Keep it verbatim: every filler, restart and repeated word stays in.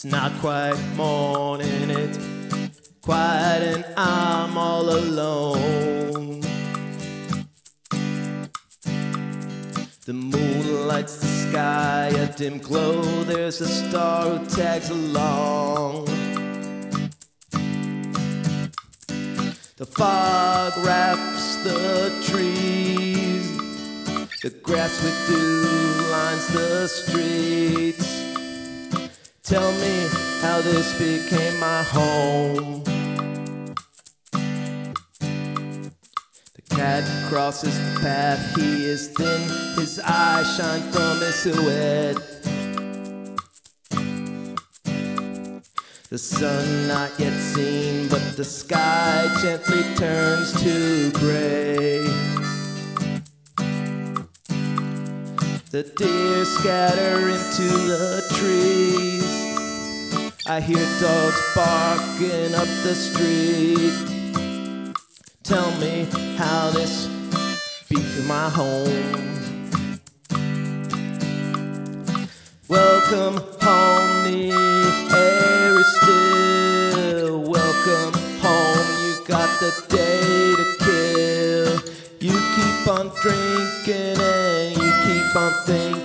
not quite morning, it's quiet and I'm all alone. The moon lights the sky, a dim glow, there's a star who tags along. The fog wraps the trees, the grass with dew lines the streets. Tell me how this became my home. The cat crosses the path, he is thin, his eyes shine from his silhouette. The sun not yet seen, but the sky gently turns to gray. The deer scatter into the trees, I hear dogs barking up the street. Tell me how this became my home. Welcome home, the air is still. Welcome home, you got the day to kill. You keep on drinking and you keep on thinking.